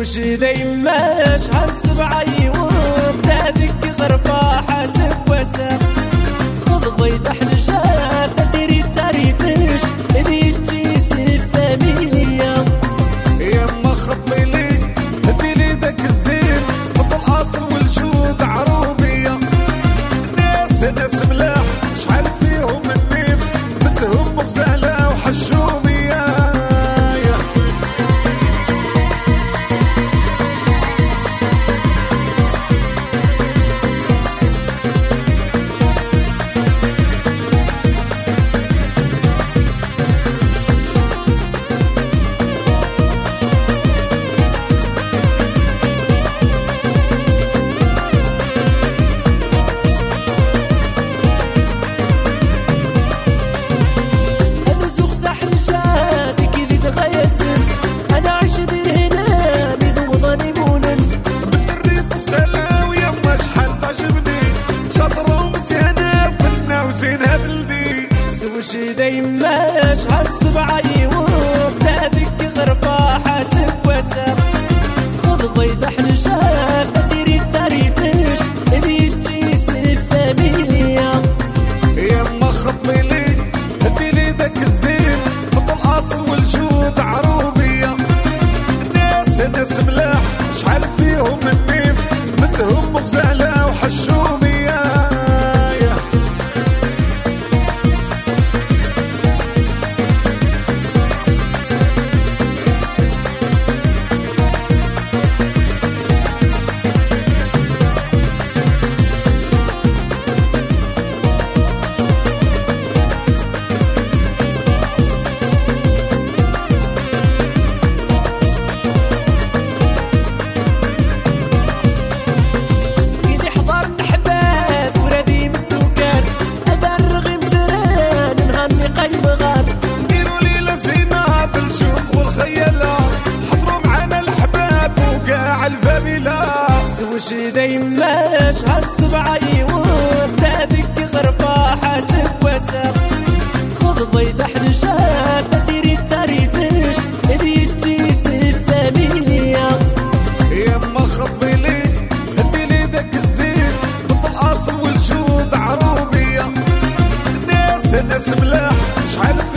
وش دايما شهر 7 يوم تهدك غرفة حاسب وسام خذ ضيف احنا شافة تري تعريفش ذي تجي فاميليا يما خطي لي هدي لي ذاك الزين حط الاصل والجود عروبية ناس ملاح شحال فيهم النيم بدهم غزالة وحشومية وش دايما شهر 7 يوم تهدك غرفة حاسب وسام خذ ضيف احنا شافة تري تعريفش ذي تجي فاميليا يما خطي لي هدي لي ذاك الزين حط الاصل والجود عروبية ناس ملاح شحال فيهم النيم بدهم غزالة وحشومية وش دايما شهر 7 يوم تهدك غرفة حاسب وسام خذ ضيف احنا شافة تري تعريفش ذي تجي فاميليا يما خطي لي هدي لي ذاك الزين حط الاصل والجود عروبية ناس ملاح شحال